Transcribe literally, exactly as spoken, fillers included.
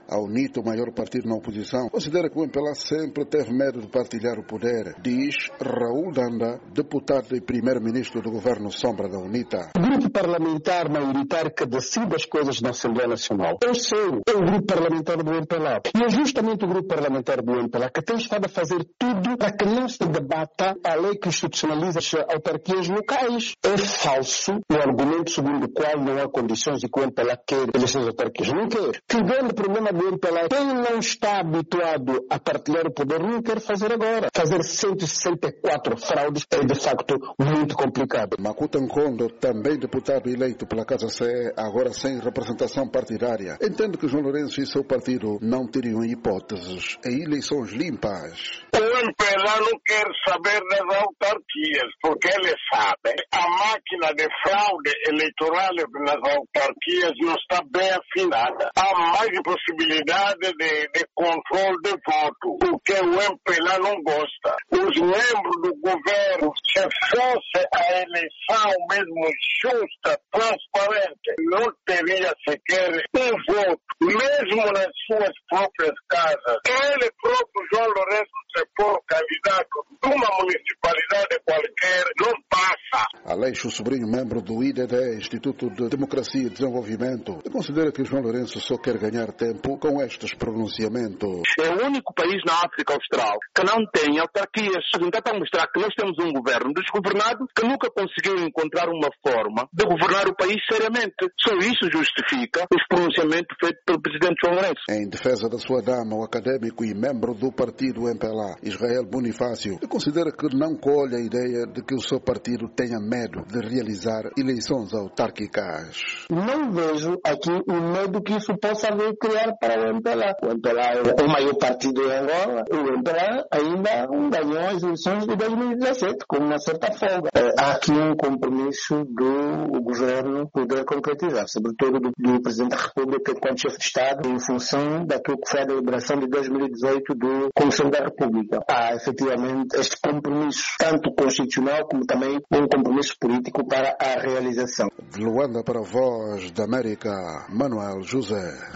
A UNITA, o maior partido na oposição, considera que o M P L A sempre teve medo de partilhar o poder, diz Raul Danda, deputado e primeiro-ministro do governo sombra da UNITA. O grupo parlamentar maioritário que decide as coisas na Assembleia Nacional é o seu, é o grupo parlamentar do M P L A. E é justamente o grupo parlamentar do M P L A que tem estado a fazer tudo para que não se debata a lei que institucionaliza as autarquias locais. É falso o argumento segundo o qual não há condições e que o M P L A quer eleições autárquicas. Não quer. Que o grande problema do M P L A, quem não está habituado a partilhar o poder, não quer fazer agora. Fazer cento e sessenta e quatro fraudes é de facto muito complicado. Makuta Nkondo, também deputado eleito pela Casa C E, agora sem representação partidária, entende que João Lourenço e seu partido não teriam hipóteses em eleições limpas. O M P L A não quer saber das autarquias, porque ele sabe a máquina de fraude eleitoral nas autarquias não está bem afinada. Há mais possibilidade de, de controle de voto, o que o M P L A não gosta. Os membros do governo, se fosse a eleição mesmo justa, transparente, não teria sequer um voto, mesmo nas suas próprias casas. Ele próprio, João Lourenço, se for candidato de uma municipalidade qualquer, não passa. Aleixo Sobrinho, membro do I D D, Instituto de Democracia e Desenvolvimento, considera que João Lourenço só quer ganhar tempo com estes pronunciamentos. É o único país na África Austral que não tem autarquias. Então, para mostrar que nós temos um governo desgovernado que nunca conseguiu encontrar uma forma de governar o país seriamente. Só isso justifica os pronunciamentos feitos pelo presidente João Lourenço. Em defesa da sua dama, o académico e membro do partido M P L A, Israel Bonifácio, considera que não colhe a ideia de que o seu partido tenha medo de realizar eleições autárquicas. Não vejo aqui o medo que isso possa vir criar para o M P L A. O M P L A é o maior partido em Angola. O M P L A ainda ganhou as eleições de dois mil e dezassete com uma certa folga. Há aqui um compromisso do governo poder concretizar, sobretudo do, do Presidente da República enquanto chefe de Estado, em função daquilo que foi a deliberação de dois mil e dezoito do Conselho da República. Há efetivamente este compromisso, tanto constitucional como também um compromisso político para a realização. De Luanda para a Voz da América, Manuel José.